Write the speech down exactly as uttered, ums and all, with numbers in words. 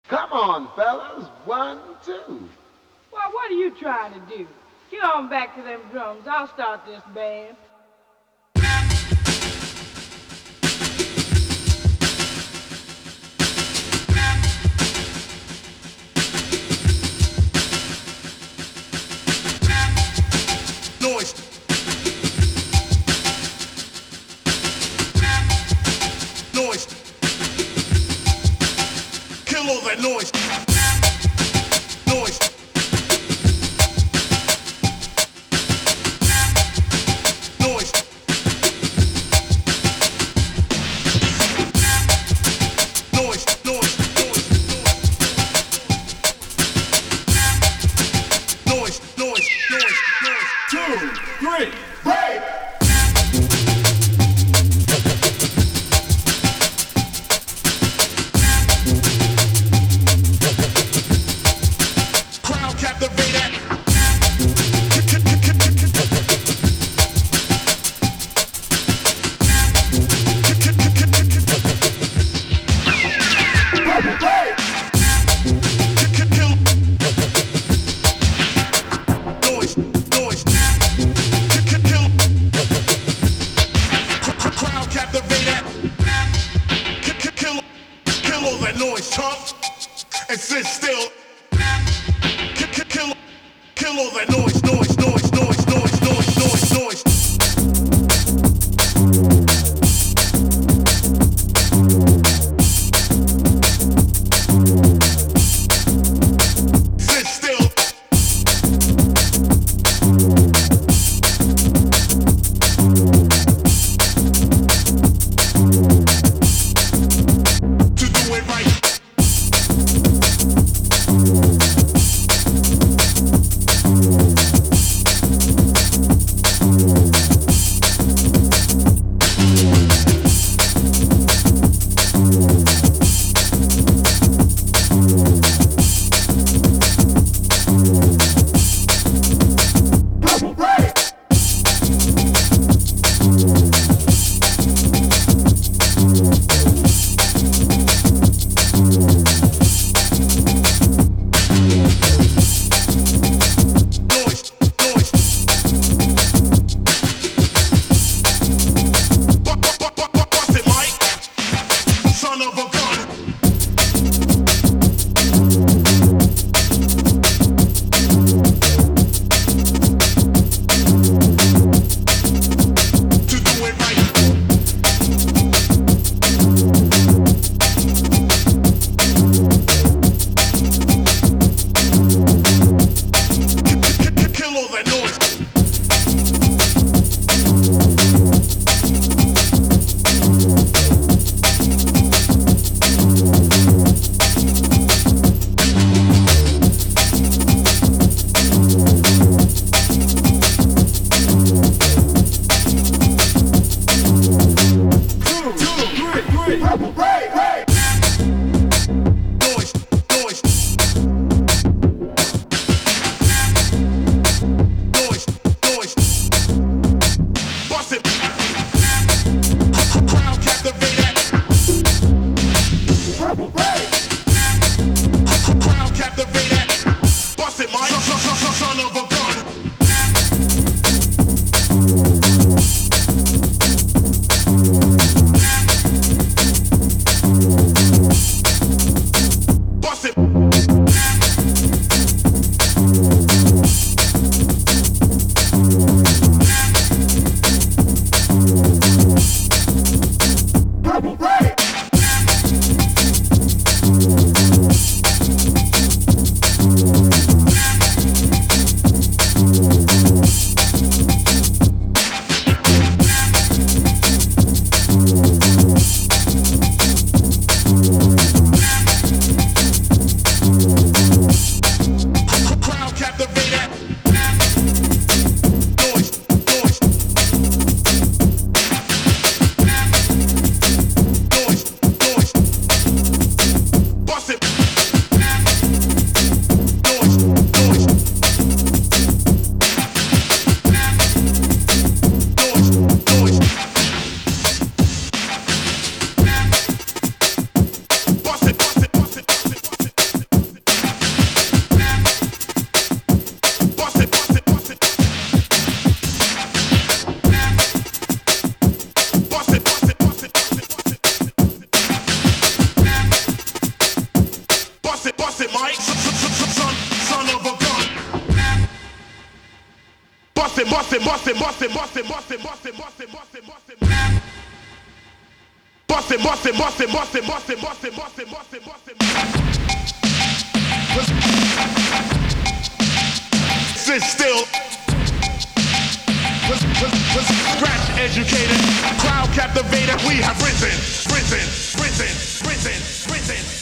Come on, fellas. One, two. Well, what are you trying to do? Get on back to them drums. I'll start this band. Noise. Noise. Kill all that noise. Noise. Noise. Noise. Noise. Noise. Noise. Noise. Noise. Two, three, Break. Crowd captivated. Noise, noise. Kill. Crowd captivated. Kill, kill all that noise, chump, and sit still. Kill, kill all that noise, noise, noise, noise, noise, noise, noise, noise. Sit still. To do it right. Noise, noise. Bu- bu- bu- bu- bu- Bust it, Mike. Son of a gun. To do it right. Kill all that noise. two, three, three. Noise, noise. Noise, noise. Bust it. Crowd captivated. Crowd captivated. Bust it, Mike. Son, son, son, son of a gun. Bust it. bustin', bustin', bustin', bustin', bustin', bustin', bustin', bustin', bustin', bustin'. Bustin', bustin', bustin', bustin', bustin', bustin', bustin', bustin', bustin'. Sit still. Scratch educated, crowd captivated. We have risen, risen, risen, risen, risen.